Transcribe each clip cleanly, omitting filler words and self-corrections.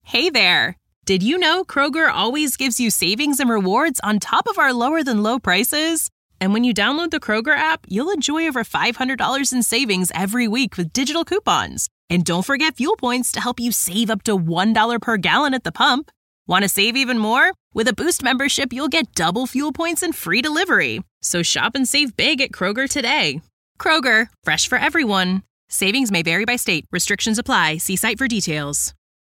Hey there! Did you know Kroger always gives you savings and rewards on top of our lower-than-low prices? And when you download the Kroger app, you'll enjoy over $500 in savings every week with digital coupons. And don't forget fuel points to help you save up to $1 per gallon at the pump. Want to save even more? With a Boost membership, you'll get double fuel points and free delivery. So shop and save big at Kroger today. Kroger, fresh for everyone. Savings may vary by state. Restrictions apply. See site for details.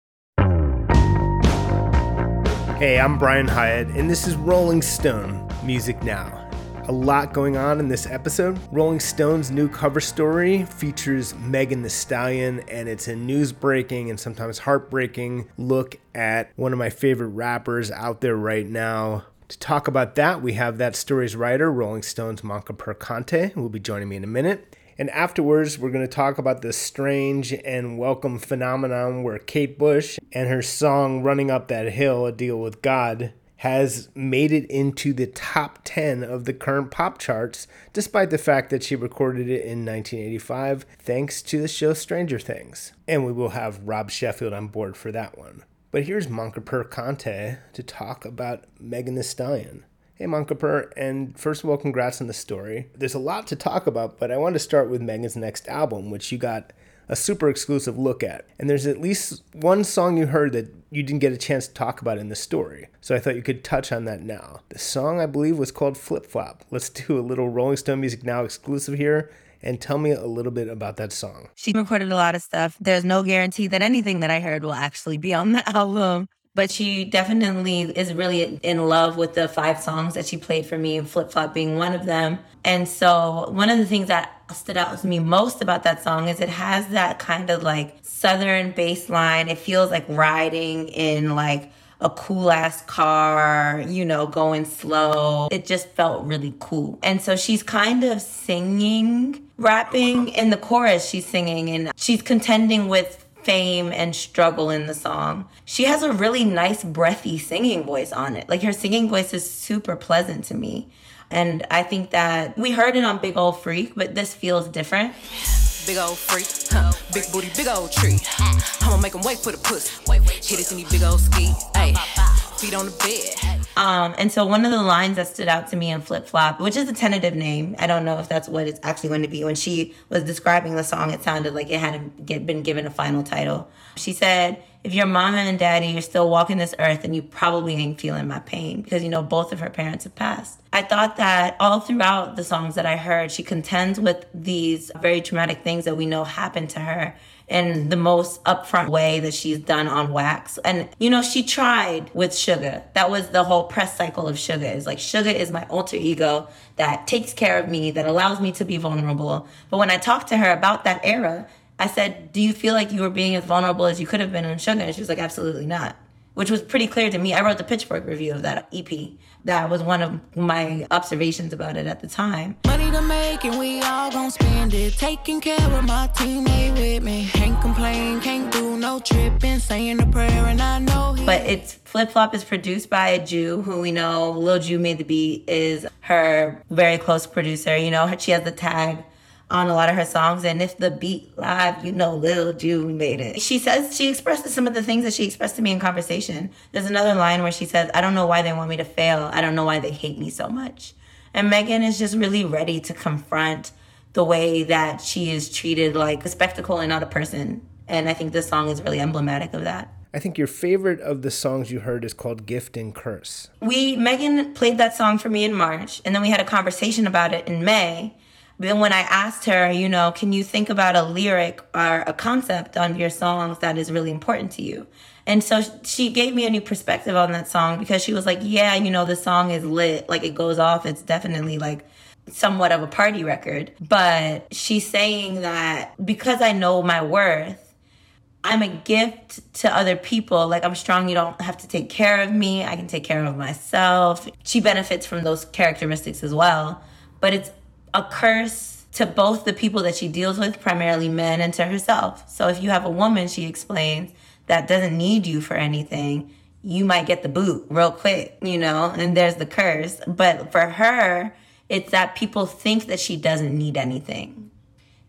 Hey, I'm Brian Hyatt, and this is Rolling Stone Music Now. A lot going on in this episode. Rolling Stone's new cover story features Megan Thee Stallion, and it's a news-breaking and sometimes heartbreaking look at one of my favorite rappers out there right now. To talk about that, we have that story's writer, Rolling Stone's Manka Percante, who will be joining me in a minute. And afterwards, we're going to talk about the strange and welcome phenomenon where Kate Bush and her song Running Up That Hill, A Deal with God, has made it into the top 10 of the current pop charts, despite the fact that she recorded it in 1985, thanks to the show Stranger Things. And we will have Rob Sheffield on board for that one. But here's Manka Percante to talk about Megan Thee Stallion. Hey, Manka Per, and first of all, congrats on the story. There's a lot to talk about, but I wanted to start with Megan's next album, which you got a super exclusive look at. And there's at least one song you heard that you didn't get a chance to talk about in the story. So I thought you could touch on that now. The song, I believe, was called Flip Flop. Let's do a little Rolling Stone Music Now exclusive here, and tell me a little bit about that song. She recorded a lot of stuff. There's no guarantee that anything that I heard will actually be on the album. But she definitely is really in love with the 5 songs that she played for me, Flip Flop being one of them. And so one of the things that stood out to me most about that song is it has that kind of like southern bass line. It feels like riding in like a cool ass car, you know, going slow. It just felt really cool. And so she's kind of singing, rapping in the chorus. She's singing and she's contending with fame and struggle in the song. She has a really nice breathy singing voice on it. Like her singing voice is super pleasant to me. And I think that we heard it on Big Ol' Freak, but this feels different. Big old freak, big booty, big old tree. I'ma make him wait for the pussy. Hit it in these big old ski, ayy. Feet on the bed. And so one of the lines that stood out to me in Flip Flop, which is a tentative name, I don't know if that's what it's actually going to be. When she was describing the song, it sounded like it hadn't been given a final title. She said, if your mama and daddy are still walking this earth, then you probably ain't feeling my pain, because, you know, both of her parents have passed. I thought that all throughout the songs that I heard, she contends with these very traumatic things that we know happened to her in the most upfront way that she's done on Wax. And, you know, she tried with Sugar. That was the whole press cycle of Sugar. Is like, Sugar is my alter ego that takes care of me, that allows me to be vulnerable. But when I talked to her about that era, I said, do you feel like you were being as vulnerable as you could have been on Sugar? And she was like, absolutely not. Which was pretty clear to me. I wrote the Pitchfork review of that EP. That was one of my observations about it at the time. Money to make and we all gon' spend it. Taking care of my teammate with me. Can't complain, can't do no tripping. Saying a prayer and I know But it's Flip Flop is produced by a Jew who we know, Lil Jew made the beat, is her very close producer. You know, she has the tag on a lot of her songs, and if the beat live, you know Lil Jew made it. She says, she expresses some of the things that she expressed to me in conversation. There's another line where she says, I don't know why they want me to fail. I don't know why they hate me so much. And Megan is just really ready to confront the way that she is treated like a spectacle and not a person. And I think this song is really emblematic of that. I think your favorite of the songs you heard is called Gift and Curse. Megan played that song for me in March, and then we had a conversation about it in May. Then when I asked her, you know, can you think about a lyric or a concept on your songs that is really important to you? And so she gave me a new perspective on that song, because she was like, yeah, you know, the song is lit. Like, it goes off. It's definitely like somewhat of a party record. But she's saying that because I know my worth, I'm a gift to other people. Like, I'm strong. You don't have to take care of me. I can take care of myself. She benefits from those characteristics as well. But it's a curse to both the people that she deals with, primarily men, and to herself. So if you have a woman, she explains, that doesn't need you for anything, you might get the boot real quick, you know, and there's the curse. But for her, it's that people think that she doesn't need anything.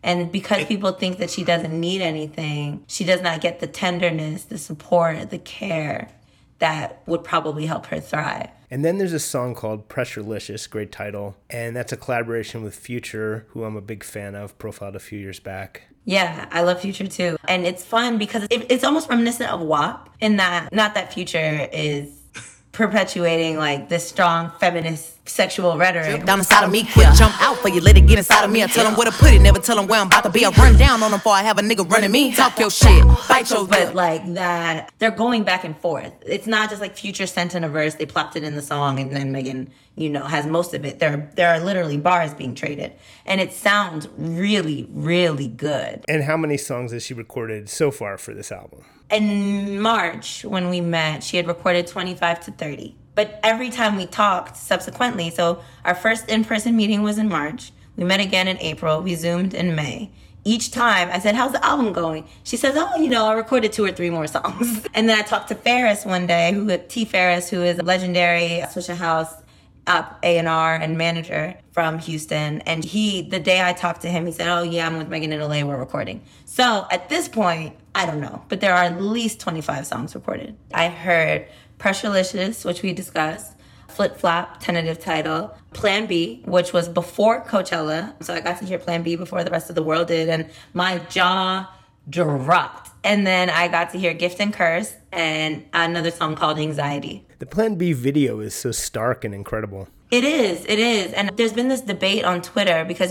And because people think that she doesn't need anything, she does not get the tenderness, the support, the care that would probably help her thrive. And then there's a song called Pressurelicious, great title. And that's a collaboration with Future, who I'm a big fan of, profiled a few years back. Yeah, I love Future too. And it's fun because it's almost reminiscent of WAP in that, not that Future is perpetuating like this strong feminist sexual rhetoric. Down inside of me, quick jump out for you, let it get inside of me. I tell them where to put it, never tell them where I'm about to be. I run down on them before I have a nigga running me. Talk your shit, fight your But like that, they're going back and forth. It's not just like Future sent in a verse, they plopped it in the song, and then Megan, has most of it. There are literally bars being traded. And it sounds really, really good. And how many songs has she recorded so far for this album? In March, when we met, she had recorded 25 to 30. But every time we talked subsequently, so our first in-person meeting was in March. We met again in April. We Zoomed in May. Each time I said, how's the album going? She says, I recorded 2 or 3 more songs. And then I talked to Ferris one day, T. Ferris, who is a legendary Swisher House A&R and manager from Houston. And the day I talked to him, he said, I'm with Megan in LA, we're recording. So at this point, I don't know, but there are at least 25 songs recorded. I heard Pressurelicious, which we discussed, Flip Flop, tentative title, Plan B, which was before Coachella. So I got to hear Plan B before the rest of the world did, and my jaw dropped. And then I got to hear Gift and Curse and another song called Anxiety. The Plan B video is so stark and incredible. It is. And there's been this debate on Twitter because,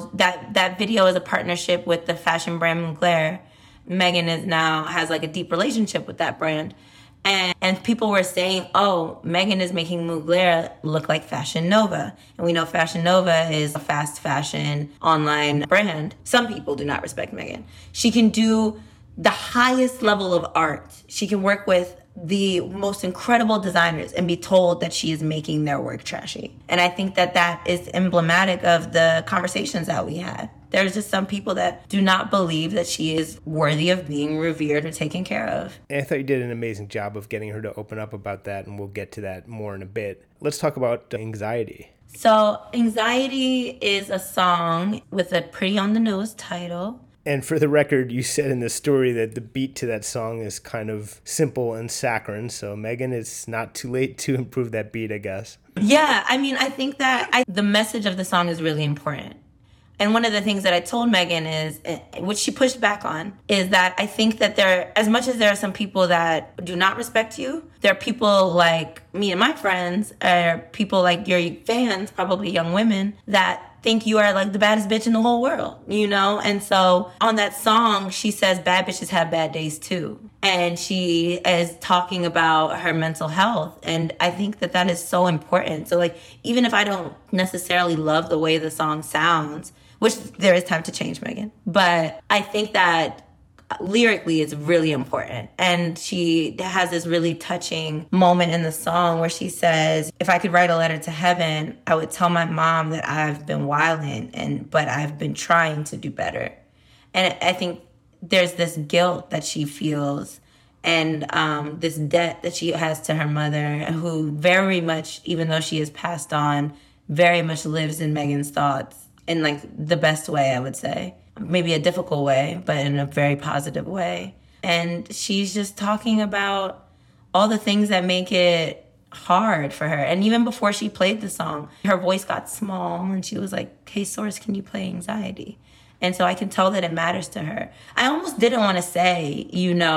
that video is a partnership with the fashion brand Mugler. Megan has like a deep relationship with that brand. And people were saying, Megan is making Mugler look like Fashion Nova. And we know Fashion Nova is a fast fashion online brand. Some people do not respect Megan. She can do the highest level of art. She can work with the most incredible designers and be told that she is making their work trashy. And I think that is emblematic of the conversations that we had. There's just some people that do not believe that she is worthy of being revered or taken care of. And I thought you did an amazing job of getting her to open up about that, and we'll get to that more in a bit. Let's talk about Anxiety. So Anxiety is a song with a pretty on-the-nose title. And for the record, you said in the story that the beat to that song is kind of simple and saccharine. So Megan, it's not too late to improve that beat, I guess. Yeah, I think that the message of the song is really important. And one of the things that I told Megan is, which she pushed back on, is that I think that as much as there are some people that do not respect you, there are people like me and my friends, or people like your fans, probably young women, that think you are like the baddest bitch in the whole world, And so on that song, she says bad bitches have bad days too. And she is talking about her mental health. And I think that is so important. So like, even if I don't necessarily love the way the song sounds, which there is time to change, Megan, but I think that lyrically it's really important. And she has this really touching moment in the song where she says, if I could write a letter to heaven, I would tell my mom that I've been wilding, but I've been trying to do better. And I think there's this guilt that she feels and this debt that she has to her mother, who very much, even though she has passed on, very much lives in Megan's thoughts in like the best way, I would say. Maybe a difficult way, but in a very positive way. And she's just talking about all the things that make it hard for her. And even before she played the song, her voice got small and she was like, hey, Source, can you play Anxiety? And so I can tell that it matters to her. I almost didn't want to say,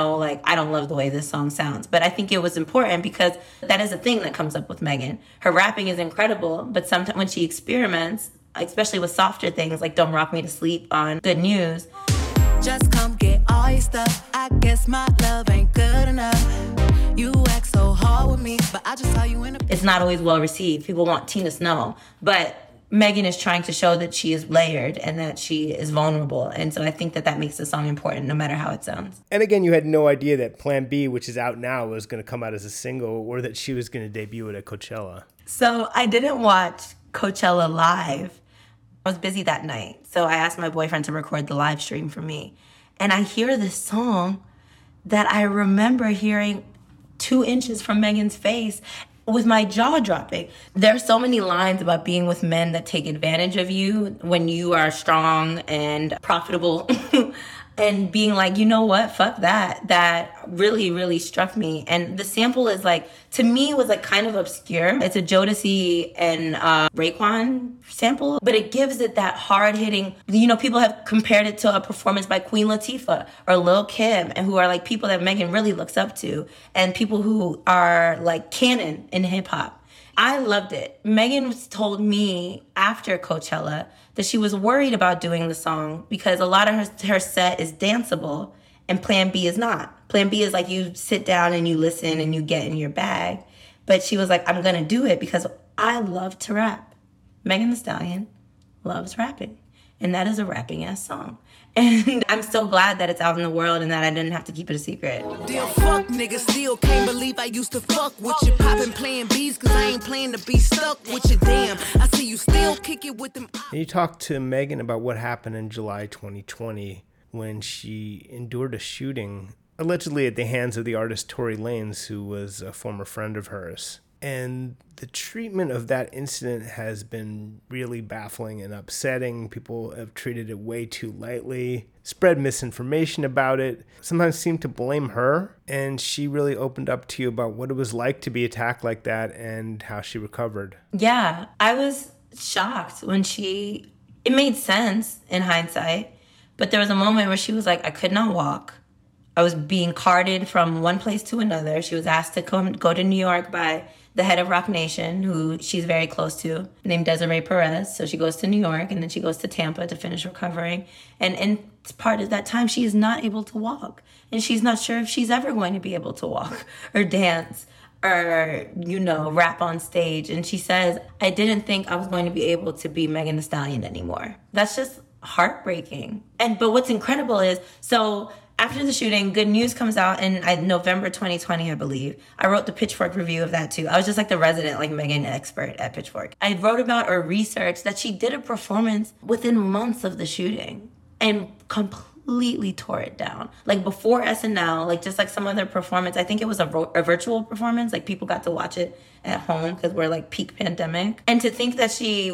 I don't love the way this song sounds. But I think it was important because that is a thing that comes up with Megan. Her rapping is incredible, but sometimes when she experiments, especially with softer things like Don't Rock Me to Sleep on Good News. Just come get all your stuff. I guess my love ain't good enough. You act so hard with me, but I just saw you in a... It's not always well received. People want Tina Snow. But Megan is trying to show that she is layered and that she is vulnerable. And so I think that makes the song important no matter how it sounds. And again, you had no idea that Plan B, which is out now, was going to come out as a single or that she was going to debut it at Coachella. So I didn't watch Coachella live. I was busy that night, so I asked my boyfriend to record the live stream for me. And I hear this song that I remember hearing 2 inches from Megan's face. with my jaw dropping. There are so many lines about being with men that take advantage of you when you are strong and profitable. And being like, you know what, fuck that. That really, really struck me. And the sample is like, to me, it was like kind of obscure. It's a Jodeci and Raekwon sample, but it gives it that hard-hitting, you know, people have compared it to a performance by Queen Latifah or Lil Kim, and who are like people that Megan really looks up to, and people who are like canon in hip-hop. I loved it. Megan told me after Coachella that she was worried about doing the song because a lot of her set is danceable and Plan B is not. Plan B is like you sit down and you listen and you get in your bag. But she was like, I'm going to do it because I love to rap. Megan Thee Stallion loves rapping. And that is a rapping ass song. And I'm so glad that it's out in the world and that I didn't have to keep it a secret. Damn, fuck nigga, still can't believe I used to fuck with you. Poppin' playing B's cause I ain't playing to be stuck with you. Damn, I see you still kick it with them. And you talked to Megan about what happened in July 2020 when she endured a shooting, allegedly at the hands of the artist Tory Lanez, who was a former friend of hers. And the treatment of that incident has been really baffling and upsetting. People have treated it way too lightly, spread misinformation about it, sometimes seem to blame her. And she really opened up to you about what it was like to be attacked like that and how she recovered. Yeah, I was shocked when it made sense in hindsight, but there was a moment where she was like, I could not walk. I was being carted from one place to another. She was asked to go to New York by the head of Roc Nation, who she's very close to, named Desiree Perez. So she goes to New York and then she goes to Tampa to finish recovering. And part of that time, she is not able to walk. And she's not sure if she's ever going to be able to walk or dance or, you know, rap on stage. And she says, I didn't think I was going to be able to be Megan Thee Stallion anymore. That's just heartbreaking. But what's incredible is, so after the shooting, Good News comes out in November 2020, I believe. I wrote the Pitchfork review of that too. I was just like the resident, like Megan expert at Pitchfork. I wrote about or researched that she did a performance within months of the shooting and completely tore it down. Like before SNL, like just like some other performance, I think it was a virtual performance. Like people got to watch it at home because we're like peak pandemic. And to think that she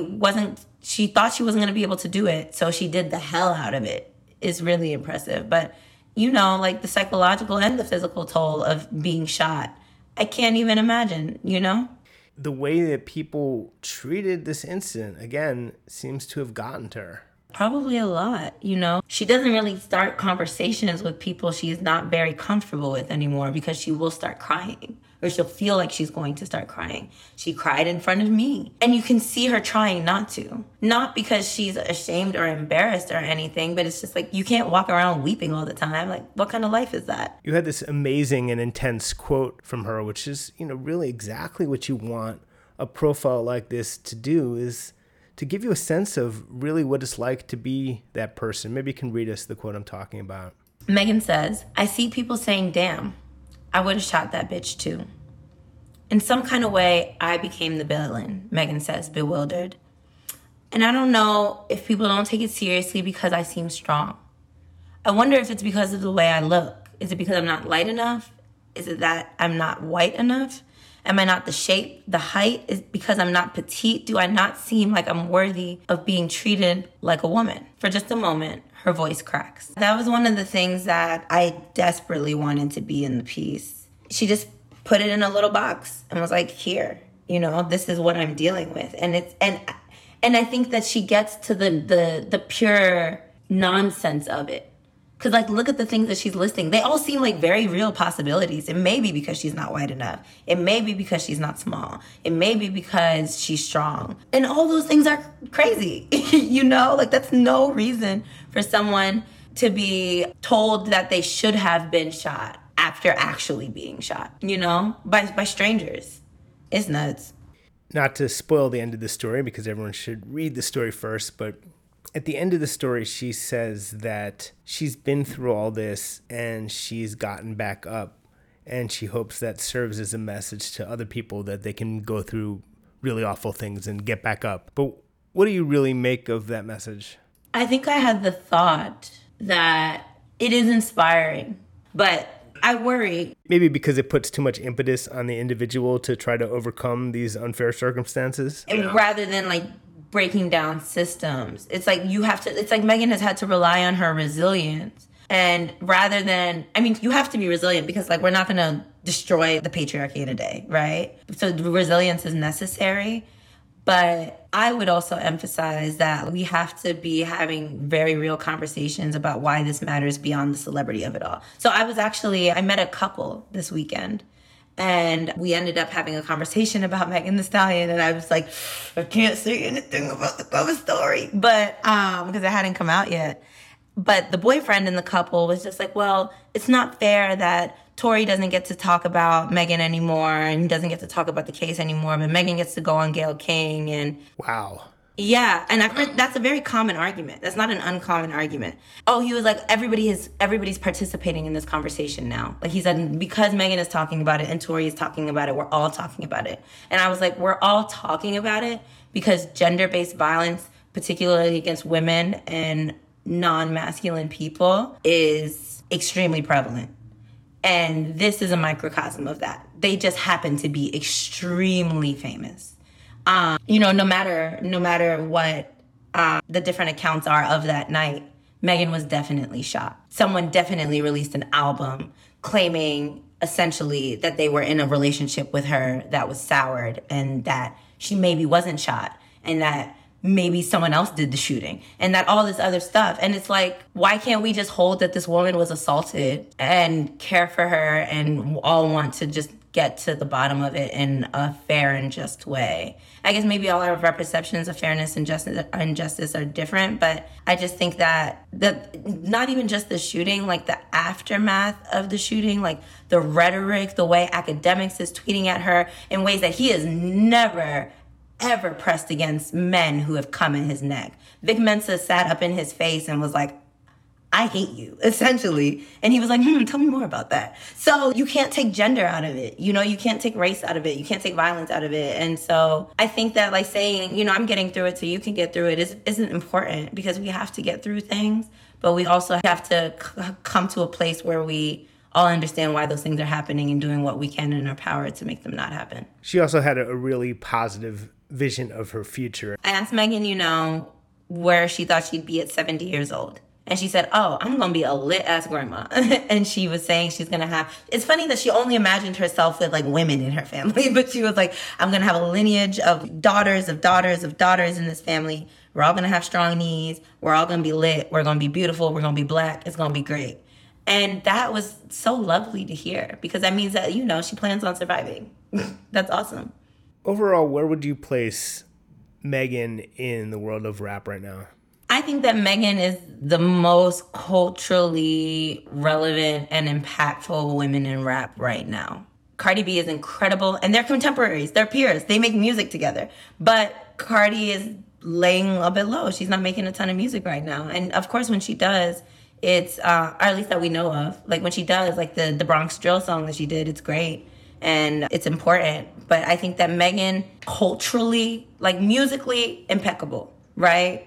thought she wasn't going to be able to do it, so she did the hell out of it is really impressive. But you know, like the psychological and the physical toll of being shot, I can't even imagine, you know? The way that people treated this incident, again, seems to have gotten to her. Probably a lot, you know? She doesn't really start conversations with people she's not very comfortable with anymore because she will start crying. Or she'll feel like she's going to start crying. She cried in front of me. And you can see her trying not to. Not because she's ashamed or embarrassed or anything, but it's just like, you can't walk around weeping all the time. Like, what kind of life is that? You had this amazing and intense quote from her, which is, you know, really exactly what you want a profile like this to do, is to give you a sense of really what it's like to be that person. Maybe you can read us the quote I'm talking about. Megan says, I see people saying, damn, I would have shot that bitch too. In some kind of way, I became the villain, Megan says, bewildered. And I don't know if people don't take it seriously because I seem strong. I wonder if it's because of the way I look. Is it because I'm not light enough? Is it that I'm not white enough? Am I not the shape, the height? Is it because I'm not petite? Do I not seem like I'm worthy of being treated like a woman? For just a moment, her voice cracks. That was one of the things that I desperately wanted to be in the piece. She just put it in a little box and was like, here, you know, this is what I'm dealing with. And I think that she gets to the pure nonsense of it. Because, like, look at the things that she's listing. They all seem like very real possibilities. It may be because she's not white enough. It may be because she's not small. It may be because she's strong. And all those things are crazy, you know? Like, that's no reason for someone to be told that they should have been shot after actually being shot, you know? By strangers. It's nuts. Not to spoil the end of the story, because everyone should read the story first, but at the end of the story, she says that she's been through all this and she's gotten back up, and she hopes that serves as a message to other people that they can go through really awful things and get back up. But what do you really make of that message? I think I had the thought that it is inspiring, but I worry. Maybe because it puts too much impetus on the individual to try to overcome these unfair circumstances. Rather than like breaking down systems. It's like it's like Megan has had to rely on her resilience. And rather than, I mean, you have to be resilient because like we're not going to destroy the patriarchy in a day, right? So resilience is necessary. But I would also emphasize that we have to be having very real conversations about why this matters beyond the celebrity of it all. So I met a couple this weekend. And we ended up having a conversation about Megan Thee Stallion, and I was like, I can't say anything about the cover story, but because it hadn't come out yet. But the boyfriend in the couple was just like, well, it's not fair that Tory doesn't get to talk about Megan anymore, and he doesn't get to talk about the case anymore, but Megan gets to go on Gayle King. And wow. Yeah, and I've heard that's a very common argument. That's not an uncommon argument. Oh, he was like, everybody's participating in this conversation now. Like he said, because Megan is talking about it and Tory is talking about it, we're all talking about it. And I was like, we're all talking about it because gender-based violence, particularly against women and non-masculine people, is extremely prevalent. And this is a microcosm of that. They just happen to be extremely famous. No matter what the different accounts are of that night, Megan was definitely shot. Someone definitely released an album claiming essentially that they were in a relationship with her that was soured and that she maybe wasn't shot and that maybe someone else did the shooting and that all this other stuff. And it's like, why can't we just hold that this woman was assaulted and care for her and all want to just get to the bottom of it in a fair and just way? I guess maybe all of our perceptions of fairness and justice are different, but I just think that not even just the shooting, like the aftermath of the shooting, like the rhetoric, the way academics is tweeting at her in ways that he has never, ever pressed against men who have come in his neck. Vic Mensa sat up in his face and was like, I hate you, essentially. And he was like, tell me more about that. So you can't take gender out of it. You can't take race out of it. You can't take violence out of it. And so I think that like saying, I'm getting through it so you can get through it isn't important because we have to get through things. But we also have to come to a place where we all understand why those things are happening and doing what we can in our power to make them not happen. She also had a really positive vision of her future. I asked Megan, where she thought she'd be at 70 years old. And she said, oh, I'm going to be a lit-ass grandma. And she was saying she's going to have... It's funny that she only imagined herself with, like, women in her family. But she was like, I'm going to have a lineage of daughters in this family. We're all going to have strong knees. We're all going to be lit. We're going to be beautiful. We're going to be black. It's going to be great. And that was so lovely to hear because that means that, she plans on surviving. That's awesome. Overall, where would you place Megan in the world of rap right now? I think that Megan is the most culturally relevant and impactful women in rap right now. Cardi B is incredible, and they're contemporaries, they're peers, they make music together. But Cardi is laying a bit low. She's not making a ton of music right now. And of course, when she does, it's, or at least that we know of, like when she does, like the Bronx Drill song that she did, it's great. And it's important. But I think that Megan, culturally, like musically, impeccable, right?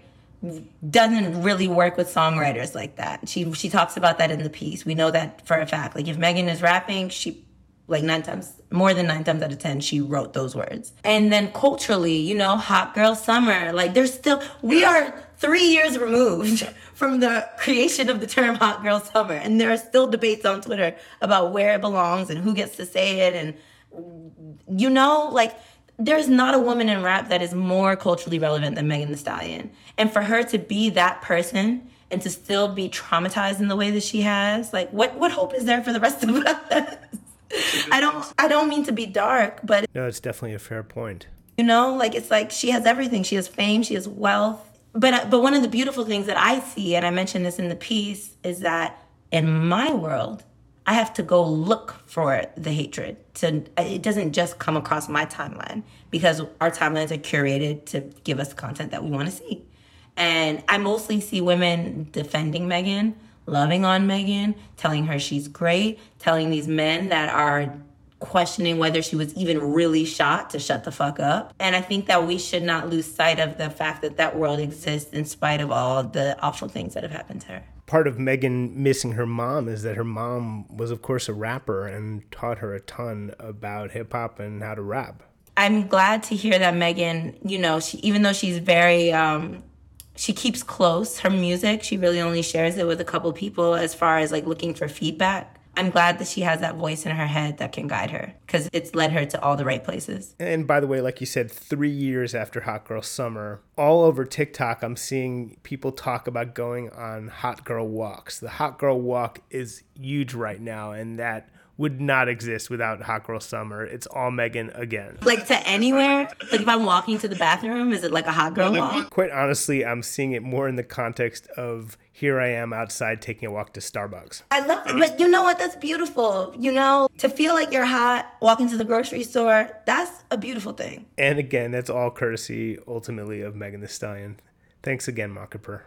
Doesn't really work with songwriters like that. She talks about that in the piece. We know that for a fact. Like if Megan is rapping, she more than 9 times out of 10, she wrote those words. And then culturally, Hot Girl Summer, like we are 3 years removed from the creation of the term Hot Girl Summer. And there are still debates on Twitter about where it belongs and who gets to say it. And, there's not a woman in rap that is more culturally relevant than Megan Thee Stallion. And for her to be that person and to still be traumatized in the way that she has, like what hope is there for the rest of us? I don't mean to be dark, but no, it's definitely a fair point. It's like she has everything. She has fame, she has wealth. But one of the beautiful things that I see, and I mentioned this in the piece, is that in my world, I have to go look for the hatred. It doesn't just come across my timeline because our timelines are curated to give us content that we want to see. And I mostly see women defending Megan, loving on Megan, telling her she's great, telling these men that are questioning whether she was even really shot to shut the fuck up. And I think that we should not lose sight of the fact that world exists in spite of all the awful things that have happened to her. Part of Megan missing her mom is that her mom was, of course, a rapper and taught her a ton about hip hop and how to rap. I'm glad to hear that Megan, even though she's very, she keeps close her music, she really only shares it with a couple people as far as like looking for feedback. I'm glad that she has that voice in her head that can guide her because it's led her to all the right places. And by the way, like you said, 3 years after Hot Girl Summer, all over TikTok, I'm seeing people talk about going on hot girl walks. The hot girl walk is huge right now, and that would not exist without Hot Girl Summer. It's all Megan again. Like to anywhere? Like if I'm walking to the bathroom, is it like a hot girl walk? Quite honestly, I'm seeing it more in the context of here I am outside taking a walk to Starbucks. I love it, but you know what? That's beautiful. To feel like you're hot walking to the grocery store, that's a beautiful thing. And again, that's all courtesy, ultimately, of Megan Thee Stallion. Thanks again, Makaper.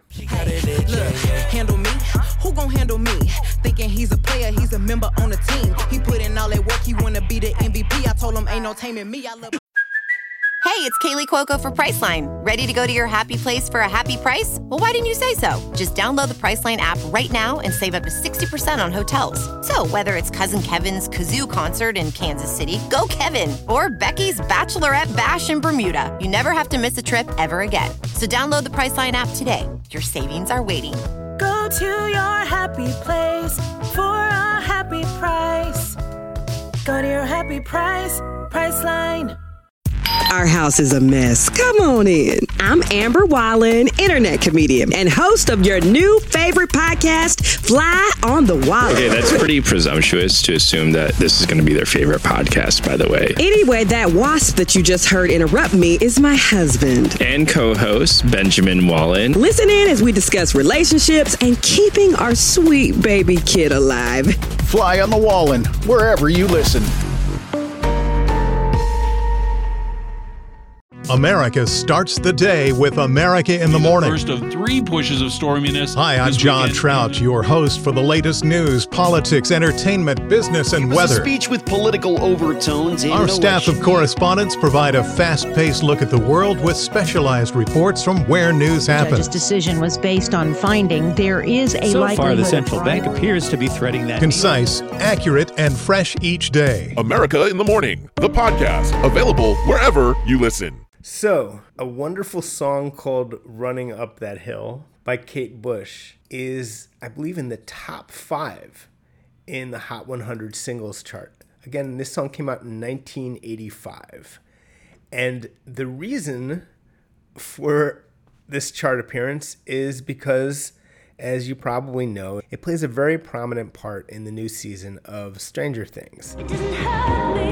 Look, handle me? Who gon' handle me? Thinking he's a player, he's a member on the team. He put in all that work, he wanna be the MVP. I told him ain't no taming me. I love. Hey, it's Kaylee Cuoco for Priceline. Ready to go to your happy place for a happy price? Well, why didn't you say so? Just download the Priceline app right now and save up to 60% on hotels. So whether it's Cousin Kevin's Kazoo Concert in Kansas City, go Kevin, or Becky's Bachelorette Bash in Bermuda, you never have to miss a trip ever again. So download the Priceline app today. Your savings are waiting. Go to your happy place for a happy price. Go to your happy price, Priceline. Our house is a mess. Come on in. I'm Amber Wallen, internet comedian and host of your new favorite podcast, Fly on the Wall. Okay, that's pretty presumptuous to assume that this is going to be their favorite podcast, by the way. Anyway, that wasp that you just heard interrupt me is my husband. And co-host, Benjamin Wallen. Listen in as we discuss relationships and keeping our sweet baby kid alive. Fly on the Wallen, wherever you listen. America starts the day with America in the Morning. First of 3 pushes of storminess. Hi, I'm John Trout, your host for the latest news, politics, entertainment, business, and weather. A speech with political overtones. Our staff of correspondents provide a fast-paced look at the world with specialized reports from where news happens. The judge's decision was based on finding there is a likelihood. So far, the central bank appears to be threading that. Concise, accurate, and fresh each day. America in the Morning, the podcast, available wherever you listen. So, a wonderful song called Running Up That Hill by Kate Bush is, I believe, in the top 5 in the Hot 100 singles chart. Again, this song came out in 1985. And the reason for this chart appearance is because, as you probably know, it plays a very prominent part in the new season of Stranger Things. It doesn't hurt me,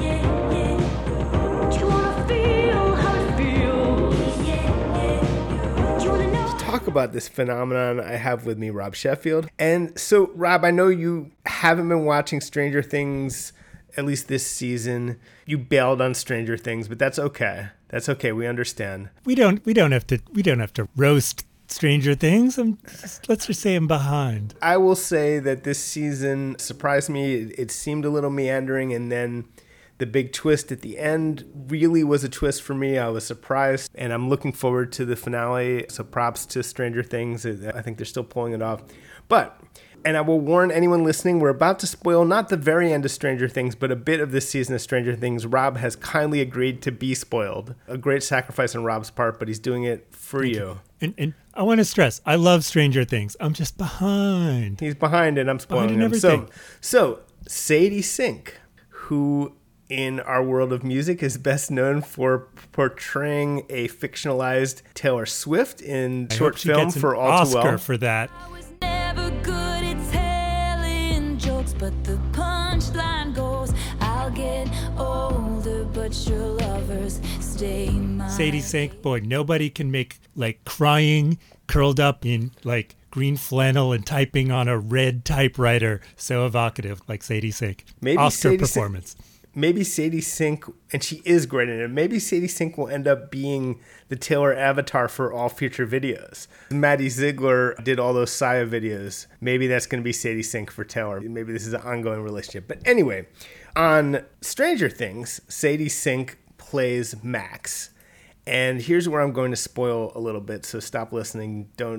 Do you wanna feel how it feels? Do you wanna know? To talk about this phenomenon, I have with me Rob Sheffield. And so, Rob, I know you haven't been watching Stranger Things, at least this season. You bailed on Stranger Things, but that's okay. That's okay. We understand. We don't have to roast Stranger Things. Let's just say I'm behind. I will say that this season surprised me. It seemed a little meandering, and then the big twist at the end really was a twist for me. I was surprised, and I'm looking forward to the finale. So props to Stranger Things. I think they're still pulling it off. But, and I will warn anyone listening, we're about to spoil not the very end of Stranger Things, but a bit of this season of Stranger Things. Rob has kindly agreed to be spoiled. A great sacrifice on Rob's part, but he's doing it for you. And I want to stress, I love Stranger Things. I'm just behind. He's behind, and I'm spoiling him. So Sadie Sink, who in our world of music is best known for portraying a fictionalized Taylor Swift in short film for All Too Well. Oscar for that. I was never good at telling jokes, but the punchline goes, I'll get older, but your lovers stay mine. Sadie Sink, boy, nobody can make like crying curled up in like green flannel and typing on a red typewriter so evocative like Sadie Sink. Maybe Oscar Sadie performance. Maybe Sadie Sink, and she is great in it, maybe Sadie Sink will end up being the Taylor avatar for all future videos. Maddie Ziegler did all those Saya videos. Maybe that's going to be Sadie Sink for Taylor. Maybe this is an ongoing relationship. But anyway, on Stranger Things, Sadie Sink plays Max. And here's where I'm going to spoil a little bit, so stop listening. Don't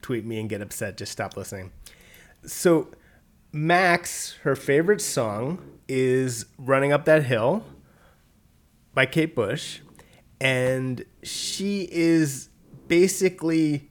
tweet me and get upset. Just stop listening. So Max, her favorite song is Running Up That Hill by Kate Bush. And she is basically,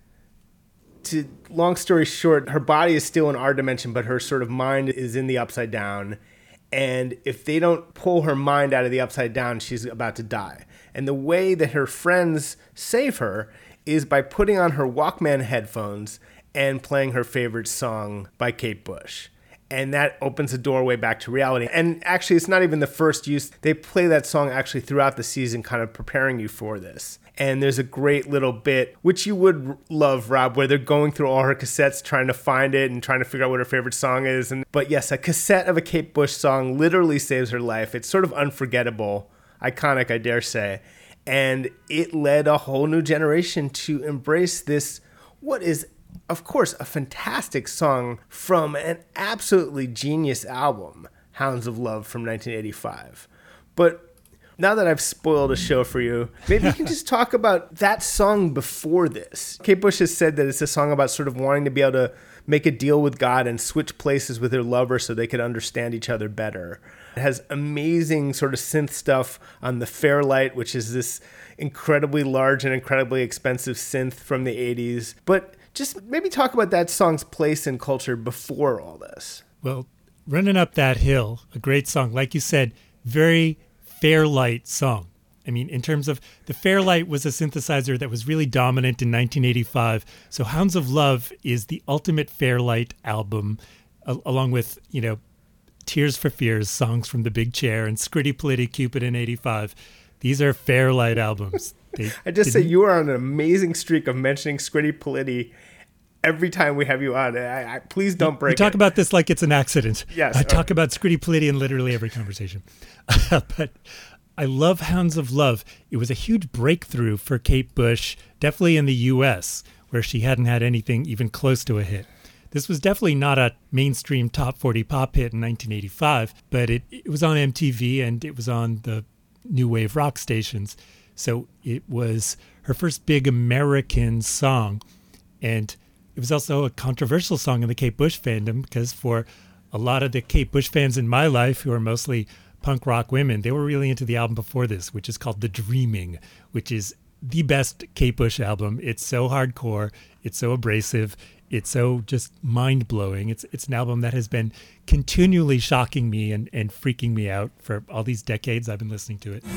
long story short, her body is still in our dimension, but her sort of mind is in the upside down. And if they don't pull her mind out of the upside down, she's about to die. And the way that her friends save her is by putting on her Walkman headphones and playing her favorite song by Kate Bush. And that opens a doorway back to reality. And actually, it's not even the first use. They play that song actually throughout the season, kind of preparing you for this. And there's a great little bit, which you would love, Rob, where they're going through all her cassettes, trying to find it and trying to figure out what her favorite song is. But yes, a cassette of a Kate Bush song literally saves her life. It's sort of unforgettable, iconic, I dare say. And it led a whole new generation to embrace this, what is, of course, a fantastic song from an absolutely genius album, Hounds of Love from 1985. But now that I've spoiled a show for you, maybe you can just talk about that song before this. Kate Bush has said that it's a song about sort of wanting to be able to make a deal with God and switch places with her lover so they could understand each other better. It has amazing sort of synth stuff on the Fairlight, which is this incredibly large and incredibly expensive synth from the 80s. But just maybe talk about that song's place in culture before all this. Well, Running Up That Hill, a great song. Like you said, very Fairlight song. I mean, in terms of the Fairlight was a synthesizer that was really dominant in 1985. So Hounds of Love is the ultimate Fairlight album, along with, Tears for Fears, Songs from the Big Chair, and Scritti Politti, Cupid in 85. These are Fairlight albums. I just say you are on an amazing streak of mentioning Scritti Politti every time we have you on. Please don't break it. You talk about this like it's an accident. Yes. I talk about Scritti Politti in literally every conversation. But I love Hounds of Love. It was a huge breakthrough for Kate Bush, definitely in the U.S., where she hadn't had anything even close to a hit. This was definitely not a mainstream top 40 pop hit in 1985, but it was on MTV and it was on the new wave rock stations. So it was her first big American song. And it was also a controversial song in the Kate Bush fandom because for a lot of the Kate Bush fans in my life, who are mostly punk rock women, they were really into the album before this, which is called The Dreaming, which is the best Kate Bush album. It's so hardcore. It's so abrasive. It's so just mind-blowing. It's an album that has been continually shocking me and freaking me out for all these decades I've been listening to it.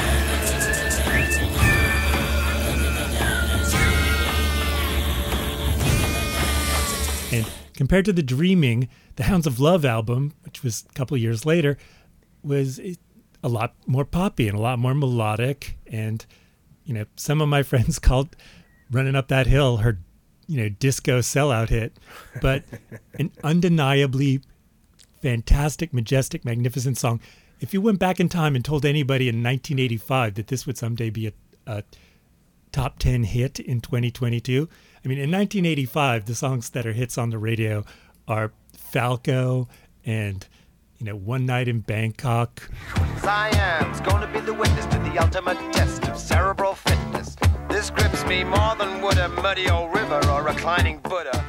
And compared to The Dreaming, the Hounds of Love album, which was a couple of years later, was a lot more poppy and a lot more melodic. And, some of my friends called Running Up That Hill her, disco sellout hit, but an undeniably fantastic, majestic, magnificent song. If you went back in time and told anybody in 1985 that this would someday be a top 10 hit in 2022, I mean, in 1985, the songs that are hits on the radio are Falco and, One Night in Bangkok. Siam's gonna be the witness to the ultimate test of cerebral fitness. This grips me more than would a muddy old river or reclining Buddha.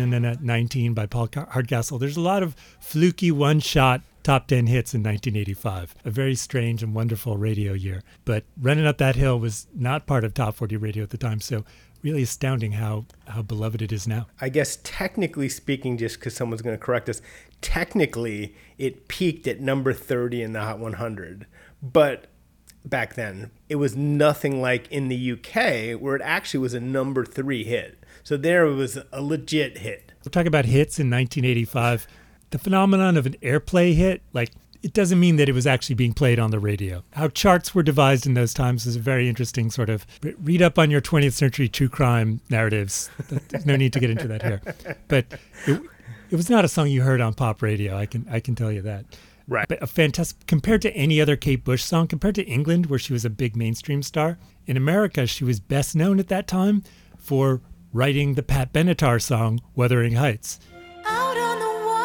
19 by Paul Hardcastle. There's a lot of fluky one-shot top 10 hits in 1985. A very strange and wonderful radio year. But Running Up That Hill was not part of Top 40 radio at the time, so really astounding how beloved it is now. I guess technically speaking, just because someone's going to correct us, technically it peaked at number 30 in the Hot 100. But back then, it was nothing like in the UK, where it actually was a number 3 hit. So there it was a legit hit. We're talking about hits in 1985. The phenomenon of an airplay hit, it doesn't mean that it was actually being played on the radio. How charts were devised in those times is a very interesting sort of read up on your 20th century true crime narratives. There's no need to get into that here. But it was not a song you heard on pop radio. I can tell you that. Right. But a fantastic, compared to any other Kate Bush song, compared to England, where she was a big mainstream star, in America, she was best known at that time for writing the Pat Benatar song, Wuthering Heights. Out on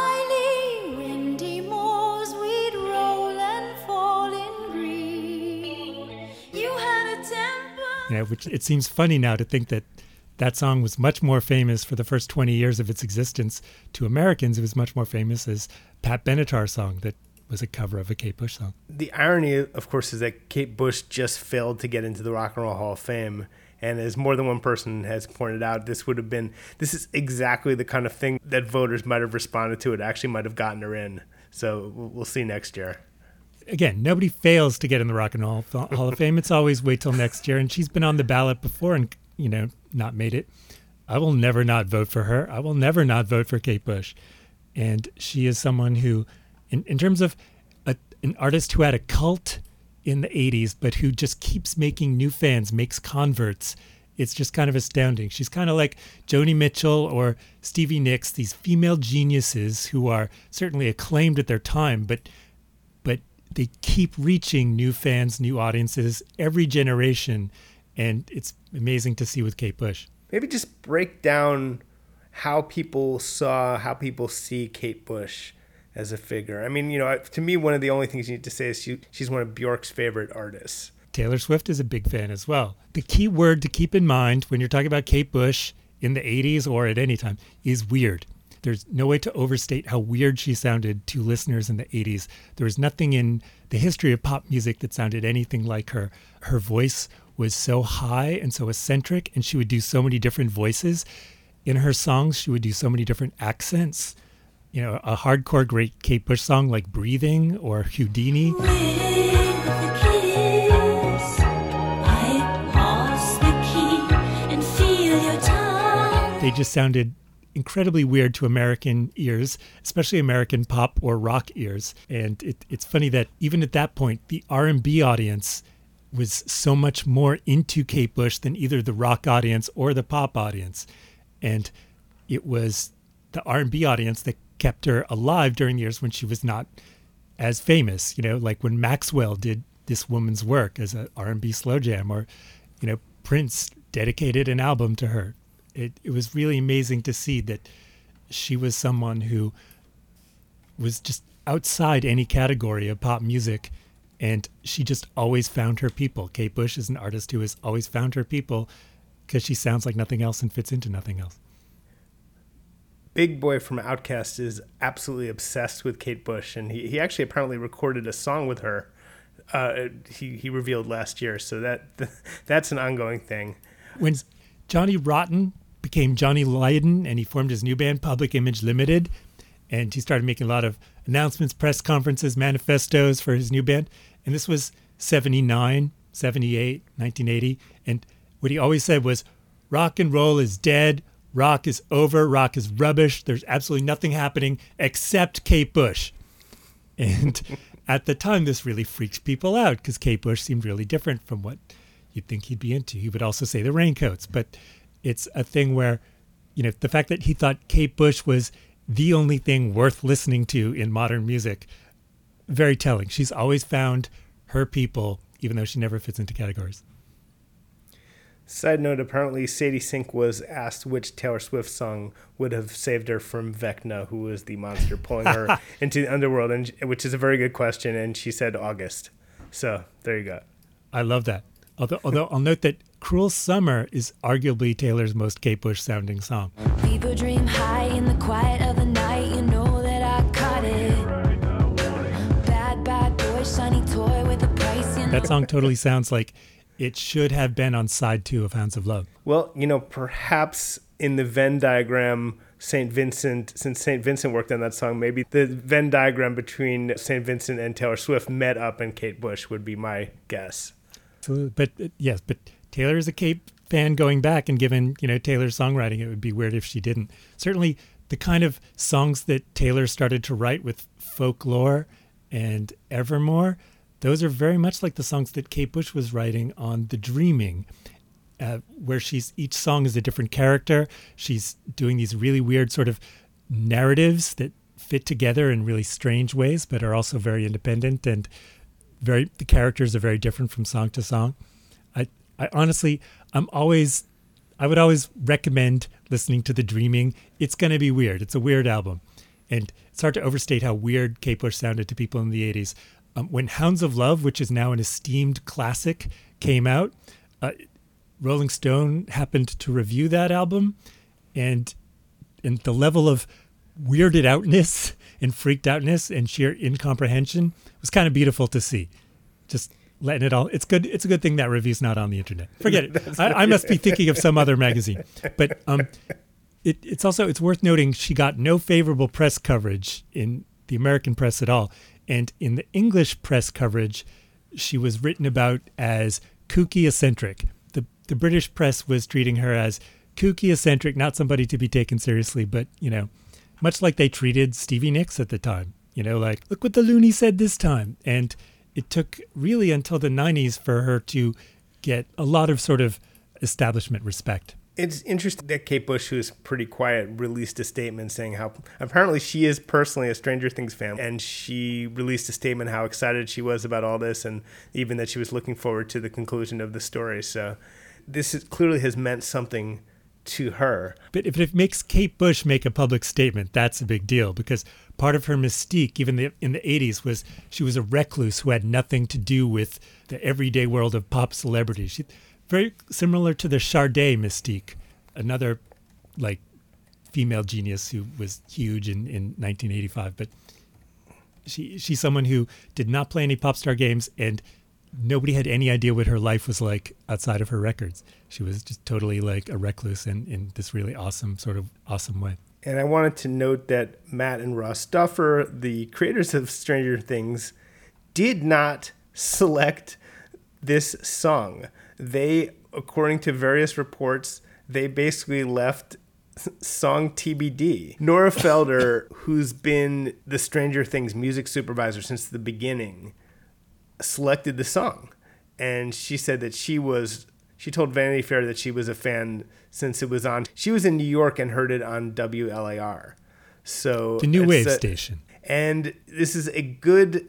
the wily, windy moors, we'd roll and fall in green. You had a temper. Which it seems funny now to think that that song was much more famous for the first 20 years of its existence. To Americans, it was much more famous as Pat Benatar's song that was a cover of a Kate Bush song. The irony, of course, is that Kate Bush just failed to get into the Rock and Roll Hall of Fame. And as more than one person has pointed out, this is exactly the kind of thing that voters might have responded to. It actually might have gotten her in. So we'll see next year. Again, nobody fails to get in the Rock and Roll Hall of Fame. It's always wait till next year. And she's been on the ballot before and, not made it. I will never not vote for her. I will never not vote for Kate Bush. And she is someone who, in terms of an artist who had a cult in the 80s, but who just keeps making new fans, makes converts, it's just kind of astounding. She's kind of like Joni Mitchell or Stevie Nicks, these female geniuses who are certainly acclaimed at their time, but they keep reaching new fans, new audiences every generation. And it's amazing to see with Kate Bush. Maybe just break down how people see Kate Bush as a figure. I mean, to me, one of the only things you need to say is she's one of Bjork's favorite artists. Taylor Swift is a big fan as well. The key word to keep in mind when you're talking about Kate Bush in the 80s or at any time is weird. There's no way to overstate how weird she sounded to listeners in the 80s. There was nothing in the history of pop music that sounded anything like her. Her voice was so high and so eccentric, and she would do so many different voices. In her songs, she would do so many different accents. A hardcore great Kate Bush song like Breathing or Houdini. They just sounded incredibly weird to American ears, especially American pop or rock ears. And it's funny that even at that point, the R&B audience was so much more into Kate Bush than either the rock audience or the pop audience. And it was the R&B audience that kept her alive during the years when she was not as famous, like when Maxwell did This Woman's Work as an R&B slow jam, or, Prince dedicated an album to her. It was really amazing to see that she was someone who was just outside any category of pop music, and she just always found her people. Kate Bush is an artist who has always found her people because she sounds like nothing else and fits into nothing else. Big Boy from Outkast is absolutely obsessed with Kate Bush, and he actually apparently recorded a song with her. He revealed last year, so that's an ongoing thing. When Johnny Rotten became Johnny Lydon and he formed his new band, Public Image Limited, and he started making a lot of announcements, press conferences, manifestos for his new band. And this was 79, 78, 1980. And what he always said was, rock and roll is dead. Rock is over. Rock is rubbish. There's absolutely nothing happening except Kate Bush. And at the time, this really freaked people out because Kate Bush seemed really different from what you'd think he'd be into. He would also say the Raincoats, but it's a thing where, the fact that he thought Kate Bush was the only thing worth listening to in modern music, very telling. She's always found her people, even though she never fits into categories. Side note, apparently Sadie Sink was asked which Taylor Swift song would have saved her from Vecna, who was the monster pulling her into the underworld, which is a very good question, and she said August. So there you go. I love that. Although I'll note that Cruel Summer is arguably Taylor's most Kate Bush sounding song. People dream high in the quiet of the night, you know that I caught it. Bad boy, shiny toy with a price. That song totally sounds like it should have been on side 2 of Hounds of Love. Well, perhaps in the Venn diagram, St. Vincent, since St. Vincent worked on that song, maybe the Venn diagram between St. Vincent and Taylor Swift met up in Kate Bush would be my guess. But yes, but Taylor is a Kate fan going back, and given, Taylor's songwriting, it would be weird if she didn't. Certainly the kind of songs that Taylor started to write with Folklore and Evermore, those are very much like the songs that Kate Bush was writing on The Dreaming, where each song is a different character. She's doing these really weird sort of narratives that fit together in really strange ways, but are also very independent, and the characters are very different from song to song. I honestly, I would always recommend listening to The Dreaming. It's going to be weird. It's a weird album. And it's hard to overstate how weird Kate Bush sounded to people in the 80s. When Hounds of Love, which is now an esteemed classic, came out, Rolling Stone happened to review that album, and the level of weirded outness and freaked outness and sheer incomprehension was kind of beautiful to see. Just letting it all. It's good. It's a good thing that review's not on the internet. Forget it. I must be thinking of some other magazine. But it's worth noting she got no favorable press coverage in the American press at all, and in the English press coverage, she was written about as kooky eccentric. The British press was treating her as kooky eccentric, not somebody to be taken seriously, but much like they treated Stevie Nicks at the time. Like, look what the loony said this time. And it took really until the 90s for her to get a lot of sort of establishment respect. It's interesting that Kate Bush, who is pretty quiet, released a statement saying how apparently she is personally a Stranger Things fan. And she released a statement how excited she was about all this, and even that she was looking forward to the conclusion of the story. So this clearly has meant something to her. But if it makes Kate Bush make a public statement, that's a big deal, because part of her mystique, even in the 80s, was she was a recluse who had nothing to do with the everyday world of pop celebrity. She very similar to the Sade mystique, another like female genius who was huge in 1985. But she's someone who did not play any pop star games, and nobody had any idea what her life was like outside of her records. She was just totally like a recluse in this really awesome way. And I wanted to note that Matt and Ross Duffer, the creators of Stranger Things, did not select this song. They, according to various reports, they basically left song TBD. Nora Felder, who's been the Stranger Things music supervisor since the beginning, selected the song. And she said that she told Vanity Fair that she was a fan since it was on. She was in New York and heard it on WLAR. So the new wave station. And this is a good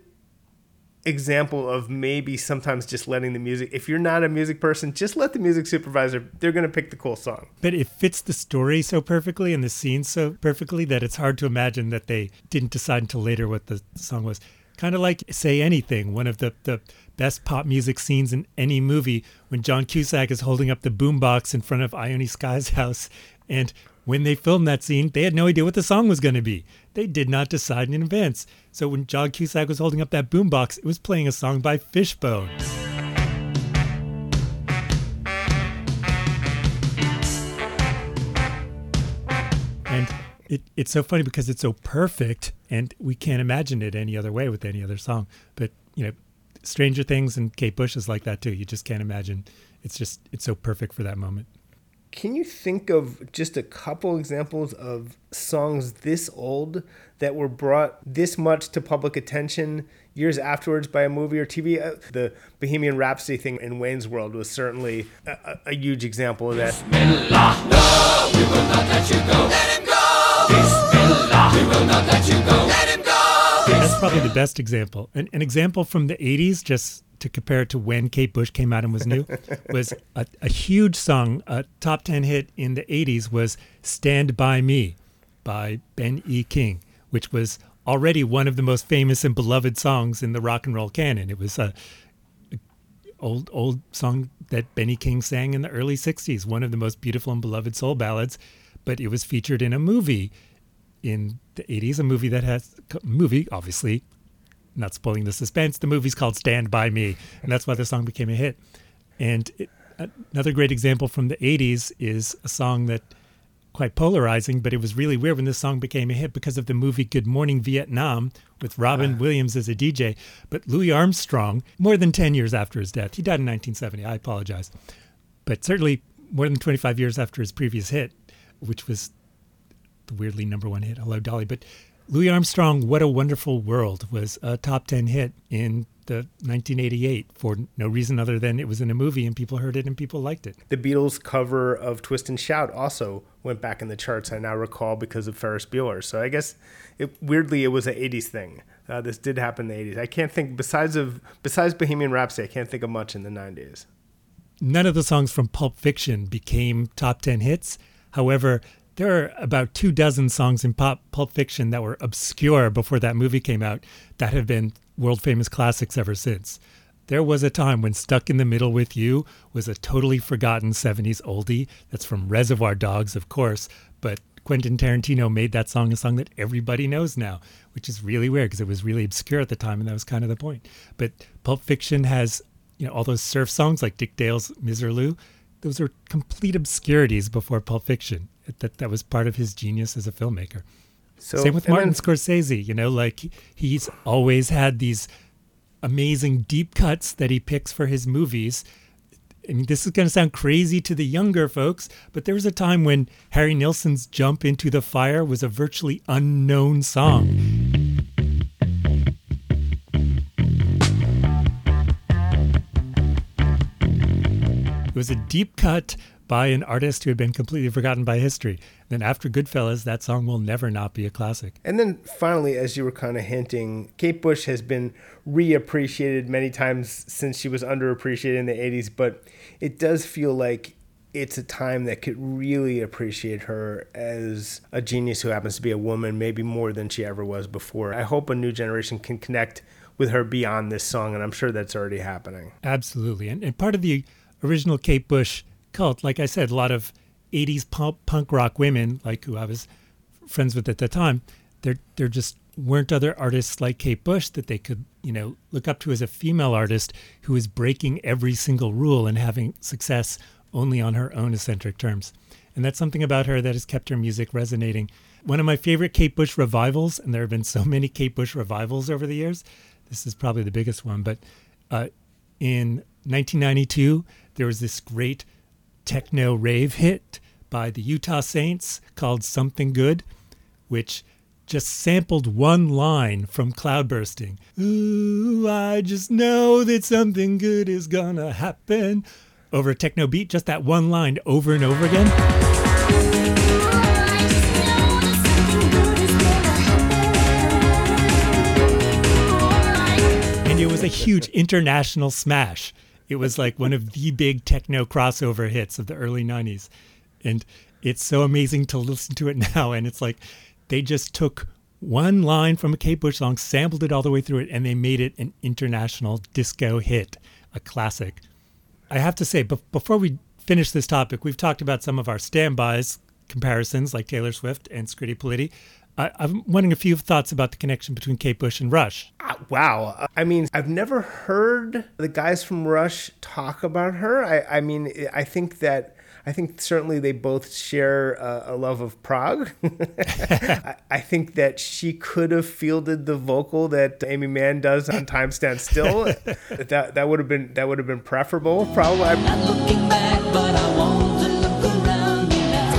example of maybe sometimes just letting the music, if you're not a music person, just let the music supervisor, they're going to pick the cool song. But it fits the story so perfectly and the scene so perfectly that it's hard to imagine that they didn't decide until later what the song was. Kind of like Say Anything, one of the best pop music scenes in any movie, when John Cusack is holding up the boombox in front of Ione Skye's house. And when they filmed that scene, they had no idea what the song was going to be. They did not decide in advance. So when John Cusack was holding up that boombox, it was playing a song by Fishbone. And it's so funny because it's so perfect, and we can't imagine it any other way with any other song. But, Stranger Things and Kate Bush is like that too. You just can't imagine. It's so perfect for that moment. Can you think of just a couple examples of songs this old that were brought this much to public attention years afterwards by a movie or TV? The Bohemian Rhapsody thing in Wayne's World was certainly a huge example of that. Bismillah, no, we will not let you go. Let him go. Bismillah, we will not let you go. Let him go. That's probably the best example. An example from the 80s, just to compare it to when Kate Bush came out and was new, was a huge song, a top 10 hit in the 80s was Stand By Me by Ben E. King, which was already one of the most famous and beloved songs in the rock and roll canon. It was a old song that Benny King sang in the early 60s, one of the most beautiful and beloved soul ballads, but it was featured in a movie in the 80s, a movie, obviously, not spoiling the suspense, the movie's called Stand By Me, and that's why the song became a hit. And another great example from the 80s is a song that, quite polarizing, but it was really weird when this song became a hit because of the movie Good Morning Vietnam with Robin Williams as a DJ. But Louis Armstrong, more than 10 years after his death, he died in 1970, I apologize, but certainly more than 25 years after his previous hit, which was the weirdly number one hit, Hello Dolly. But Louis Armstrong, What a Wonderful World was a top 10 hit in the 1988 for no reason other than it was in a movie and people heard it and people liked it. The Beatles' cover of Twist and Shout also went back in the charts, I now recall, because of Ferris Bueller. So I guess weirdly it was an 80s thing. This did happen in the 80s. I can't think, besides Bohemian Rhapsody, I can't think of much in the 90s. None of the songs from Pulp Fiction became top 10 hits. However, there are about 24 songs in Pulp Fiction that were obscure before that movie came out that have been world famous classics ever since. There was a time when Stuck in the Middle with You was a totally forgotten 70s oldie. That's from Reservoir Dogs, of course, but Quentin Tarantino made that song a song that everybody knows now, which is really weird because it was really obscure at the time, and that was kind of the point. But Pulp Fiction has, all those surf songs like Dick Dale's Miserlou. Those are complete obscurities before Pulp Fiction. That was part of his genius as a filmmaker. Same with Martin Scorsese, he's always had these amazing deep cuts that he picks for his movies. I mean, this is going to sound crazy to the younger folks, but there was a time when Harry Nilsson's Jump Into the Fire was a virtually unknown song. It was a deep cut by an artist who had been completely forgotten by history. Then after Goodfellas, that song will never not be a classic. And then finally, as you were kind of hinting, Kate Bush has been reappreciated many times since she was underappreciated in the 80s, but it does feel like it's a time that could really appreciate her as a genius who happens to be a woman, maybe more than she ever was before. I hope a new generation can connect with her beyond this song, and I'm sure that's already happening. Absolutely. And part of the original Kate Bush cult, like I said, a lot of 80s punk rock women, like who I was friends with at the time, there just weren't other artists like Kate Bush that they could, look up to as a female artist who was breaking every single rule and having success only on her own eccentric terms. And that's something about her that has kept her music resonating. One of my favorite Kate Bush revivals, and there have been so many Kate Bush revivals over the years, this is probably the biggest one, but in 1992, there was this great techno rave hit by the Utah Saints called Something Good, which just sampled one line from Cloudbursting. Ooh, I just know that something good is gonna happen. Over a techno beat, just that one line over and over again. And it was a huge international smash. It was like one of the big techno crossover hits of the early 90s. And it's so amazing to listen to it now. And it's like they just took one line from a Kate Bush song, sampled it all the way through it, and they made it an international disco hit, a classic. I have to say, before we finish this topic, we've talked about some of our standbys comparisons like Taylor Swift and Scritti Politti. I'm wondering a few thoughts about the connection between Kate Bush and Rush. Wow. I mean, I've never heard the guys from Rush talk about her. I think certainly they both share a love of Prague. I think that she could have fielded the vocal that Amy Mann does on Time Stands Still. that would have been preferable, probably. I'm not looking back, but I want to look around me now.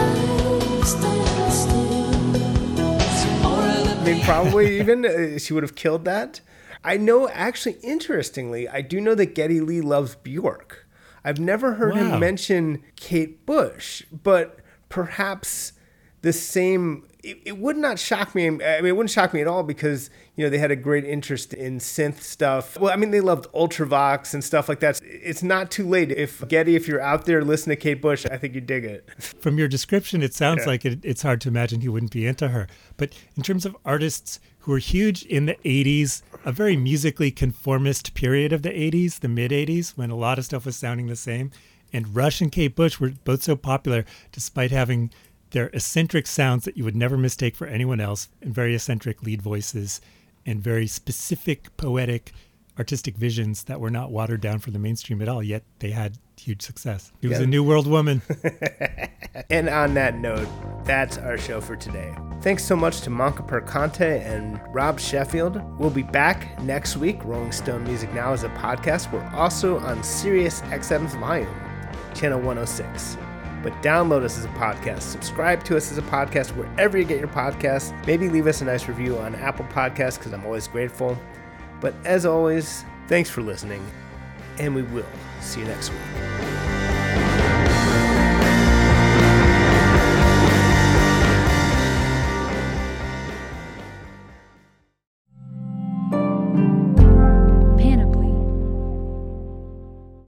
I mean, probably even she would have killed that. I know, actually, interestingly, I do know that Geddy Lee loves Bjork. I've never heard him mention Kate Bush, but perhaps the same. It would not shock me. I mean, it wouldn't shock me at all because, they had a great interest in synth stuff. Well, I mean, they loved Ultravox and stuff like that. It's not too late. If you're out there listening to Kate Bush, I think you dig it. From your description, it sounds like it's hard to imagine he wouldn't be into her. But in terms of artists who were huge in the 80s, a very musically conformist period of the 80s, the mid-80s, when a lot of stuff was sounding the same. And Rush and Kate Bush were both so popular despite having their eccentric sounds that you would never mistake for anyone else, and very eccentric lead voices and very specific, poetic, artistic visions that were not watered down for the mainstream at all, yet they had huge success. He was a new world woman. And on that note, that's our show for today. Thanks so much to Manca Percante and Rob Sheffield. We'll be back next week. Rolling Stone Music Now is a podcast. We're also on Sirius XM's Volume, channel 106. But download us as a podcast. Subscribe to us as a podcast wherever you get your podcasts. Maybe leave us a nice review on Apple Podcasts because I'm always grateful. But as always, thanks for listening, and we will see you next week.